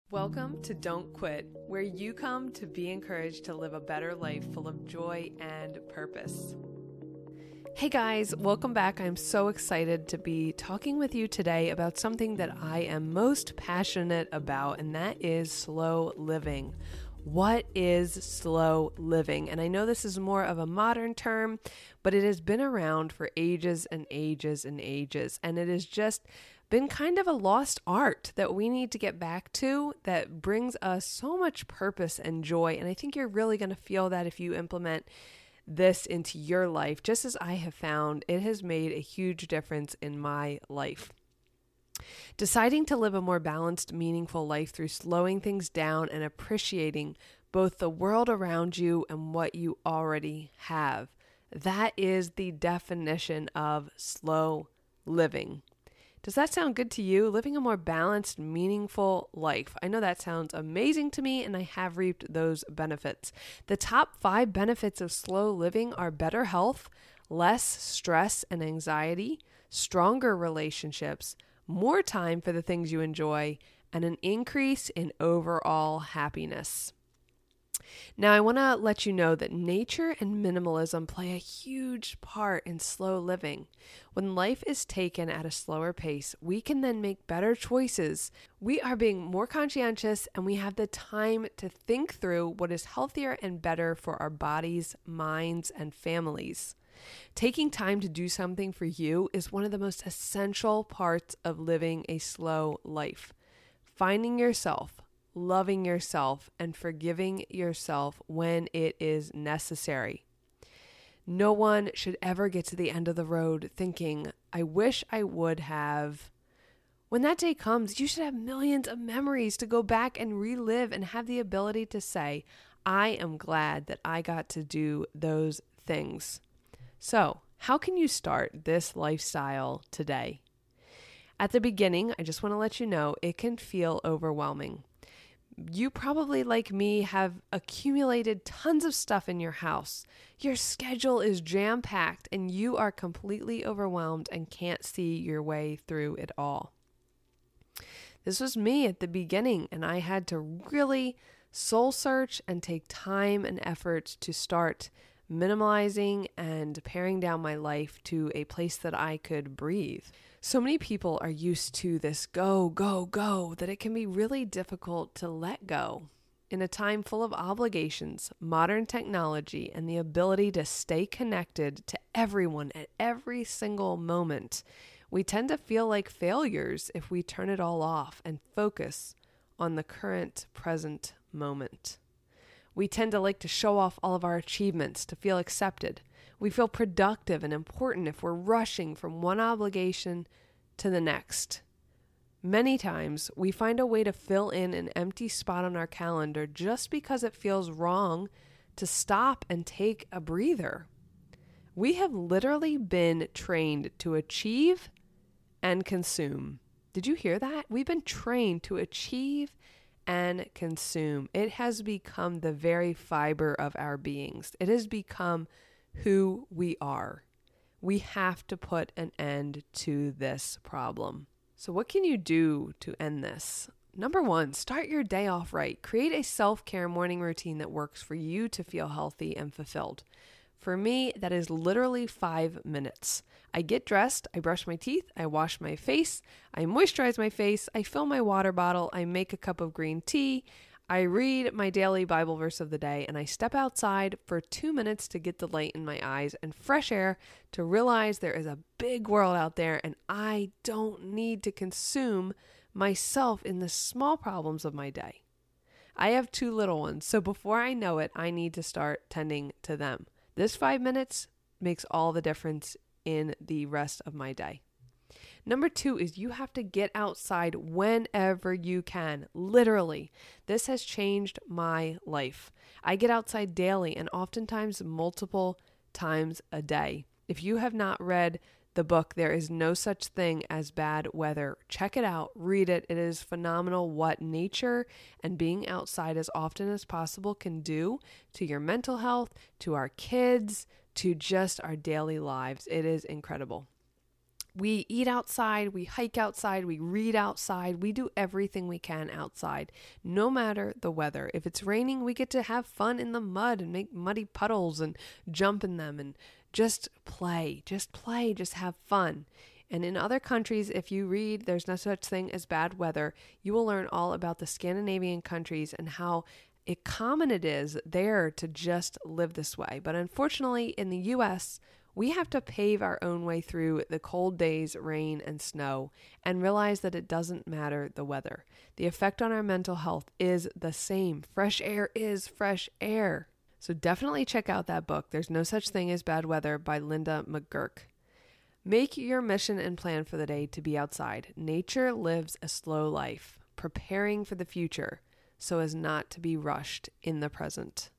Welcome to Don't Quit, where you come to be encouraged to live a better life full of joy and purpose. Hey guys, welcome back. I'm so excited to be talking with you today about something that I am most passionate about, and that is slow living. What is slow living? And I know this is more of a modern term, but it has been around for ages and ages and ages, and it has just been kind of a lost art that we need to get back to that brings us so much purpose and joy. And I think you're really going to feel that if you implement this into your life, just as I have found it has made a huge difference in my life. Deciding to live a more balanced, meaningful life through slowing things down and appreciating both the world around you and what you already have. That is the definition of slow living. Does that sound good to you? Living a more balanced, meaningful life. I know that sounds amazing to me, and I have reaped those benefits. The top 5 benefits of slow living are better health, less stress and anxiety, stronger relationships, more time for the things you enjoy, and an increase in overall happiness. Now, I want to let you know that nature and minimalism play a huge part in slow living. When life is taken at a slower pace, we can then make better choices. We are being more conscientious, and we have the time to think through what is healthier and better for our bodies, minds, and families. Taking time to do something for you is one of the most essential parts of living a slow life. Finding yourself, loving yourself, and forgiving yourself when it is necessary. No one should ever get to the end of the road thinking, I wish I would have. When that day comes, you should have millions of memories to go back and relive and have the ability to say, I am glad that I got to do those things. So, how can you start this lifestyle today? At the beginning, I just want to let you know, it can feel overwhelming. You probably, like me, have accumulated tons of stuff in your house. Your schedule is jam-packed and you are completely overwhelmed and can't see your way through it all. This was me at the beginning, and I had to really soul search and take time and effort to start minimalizing and paring down my life to a place that I could breathe. So many people are used to this go, go, go, that it can be really difficult to let go. In a time full of obligations, modern technology, and the ability to stay connected to everyone at every single moment, we tend to feel like failures if we turn it all off and focus on the current present moment. We tend to like to show off all of our achievements to feel accepted. We feel productive and important if we're rushing from one obligation to the next. Many times, we find a way to fill in an empty spot on our calendar just because it feels wrong to stop and take a breather. We have literally been trained to achieve and consume. Did you hear that? We've been trained to achieve and consume. It has become the very fiber of our beings. It has become who we are. We have to put an end to this problem. So what can you do to end this? Number 1, start your day off right. Create a self-care morning routine that works for you to feel healthy and fulfilled. For me, that is literally 5 minutes. I get dressed, I brush my teeth, I wash my face, I moisturize my face, I fill my water bottle, I make a cup of green tea, I read my daily Bible verse of the day, and I step outside for 2 minutes to get the light in my eyes and fresh air to realize there is a big world out there and I don't need to consume myself in the small problems of my day. I have 2 little ones, so before I know it, I need to start tending to them. This 5 minutes makes all the difference in the rest of my day. Number 2 is you have to get outside whenever you can. Literally, this has changed my life. I get outside daily and oftentimes multiple times a day. If you have not read the book, There Is No Such Thing as Bad Weather, check it out, read it. It is phenomenal what nature and being outside as often as possible can do to your mental health, to our kids, to just our daily lives. It is incredible. We eat outside, we hike outside, we read outside, we do everything we can outside, no matter the weather. If it's raining, we get to have fun in the mud and make muddy puddles and jump in them and just play, just have fun. And in other countries, if you read There's No Such Thing as Bad Weather, you will learn all about the Scandinavian countries and how common it is there to just live this way. But unfortunately, in the US, we have to pave our own way through the cold days, rain, and snow, and realize that it doesn't matter the weather. The effect on our mental health is the same. Fresh air is fresh air. So definitely check out that book, There's No Such Thing as Bad Weather by Linda McGurk. Make your mission and plan for the day to be outside. Nature lives a slow life, preparing for the future so as not to be rushed in the present.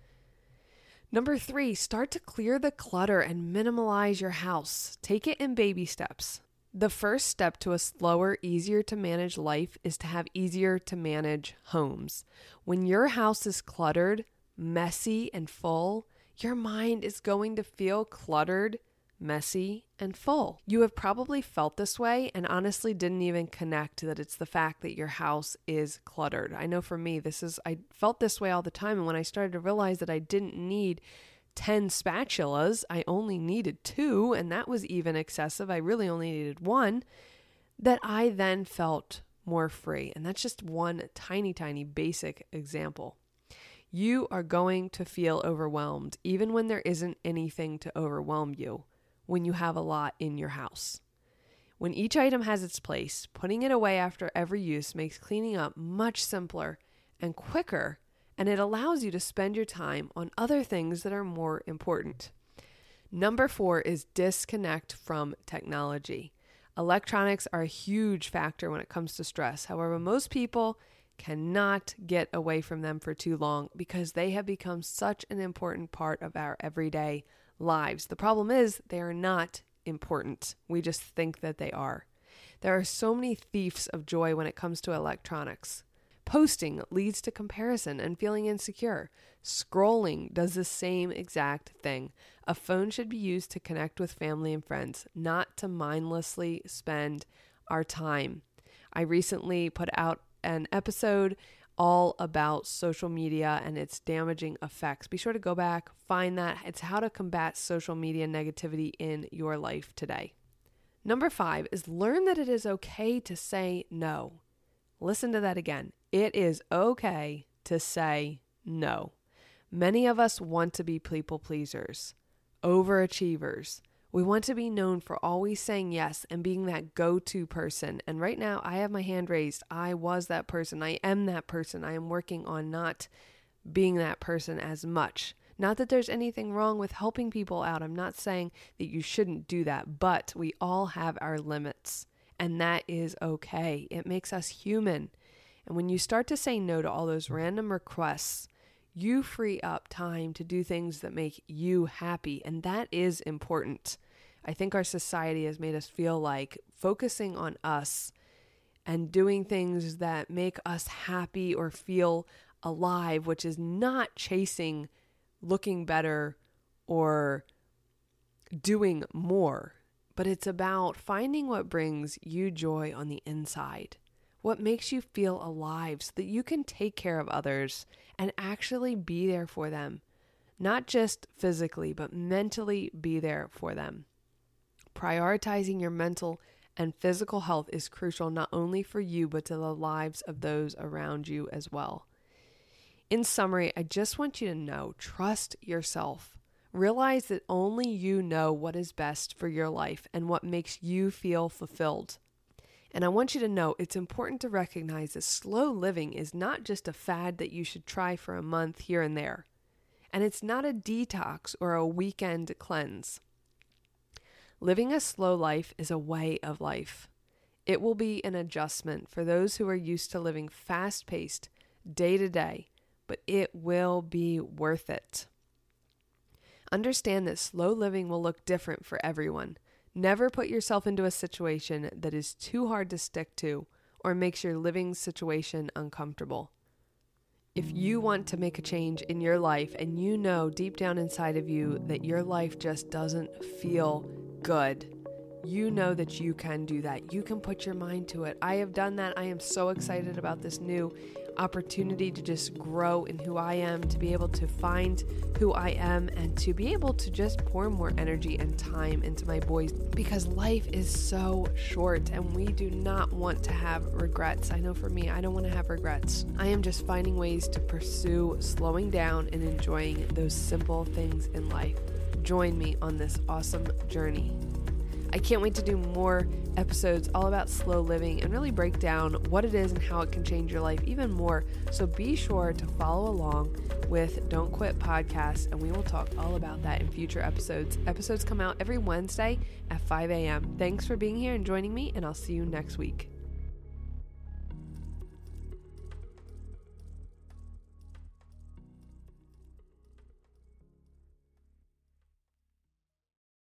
Number 3, start to clear the clutter and minimalize your house. Take it in baby steps. The first step to a slower, easier to manage life is to have easier to manage homes. When your house is cluttered, messy, and full, your mind is going to feel cluttered, messy, and full. You have probably felt this way and honestly didn't even connect that it's the fact that your house is cluttered. I know for me, I felt this way all the time. And when I started to realize that I didn't need 10 spatulas, I only needed 2, and that was even excessive. I really only needed 1, that I then felt more free. And that's just one tiny, tiny basic example. You are going to feel overwhelmed, even when there isn't anything to overwhelm you, when you have a lot in your house. When each item has its place, putting it away after every use makes cleaning up much simpler and quicker, and it allows you to spend your time on other things that are more important. Number 4 is disconnect from technology. Electronics are a huge factor when it comes to stress. However, most people cannot get away from them for too long because they have become such an important part of our everyday lives. The problem is they are not important. We just think that they are. There are so many thieves of joy when it comes to electronics. Posting leads to comparison and feeling insecure. Scrolling does the same exact thing. A phone should be used to connect with family and friends, not to mindlessly spend our time. I recently put out an episode all about social media and its damaging effects. Be sure to go back, find that. It's how to combat social media negativity in your life today. Number 5 is learn that it is okay to say no. Listen to that again. It is okay to say no. Many of us want to be people pleasers, overachievers. We want to be known for always saying yes and being that go-to person. And right now, I have my hand raised. I was that person. I am that person. I am working on not being that person as much. Not that there's anything wrong with helping people out. I'm not saying that you shouldn't do that, but we all have our limits, and that is okay. It makes us human. And when you start to say no to all those random requests, you free up time to do things that make you happy, and that is important. I think our society has made us feel like focusing on us and doing things that make us happy or feel alive, which is not chasing looking better or doing more, but it's about finding what brings you joy on the inside. What makes you feel alive so that you can take care of others and actually be there for them. Not just physically, but mentally be there for them. Prioritizing your mental and physical health is crucial not only for you, but to the lives of those around you as well. In summary, I just want you to know, trust yourself. Realize that only you know what is best for your life and what makes you feel fulfilled. And I want you to know it's important to recognize that slow living is not just a fad that you should try for a month here and there. And it's not a detox or a weekend cleanse. Living a slow life is a way of life. It will be an adjustment for those who are used to living fast-paced, day to day, but it will be worth it. Understand that slow living will look different for everyone. Never put yourself into a situation that is too hard to stick to or makes your living situation uncomfortable. If you want to make a change in your life and you know deep down inside of you that your life just doesn't feel good, you know that you can do that. You can put your mind to it. I have done that. I am so excited about this new opportunity to just grow in who I am, to be able to find who I am, and to be able to just pour more energy and time into my boys, because life is so short and we do not want to have regrets. I know for me, I don't want to have regrets. I am just finding ways to pursue slowing down and enjoying those simple things in life. Join me on this awesome journey. I can't wait to do more episodes all about slow living and really break down what it is and how it can change your life even more. So be sure to follow along with Don't Quit Podcast, and we will talk all about that in future episodes. Episodes come out every Wednesday at 5 a.m. Thanks for being here and joining me, and I'll see you next week.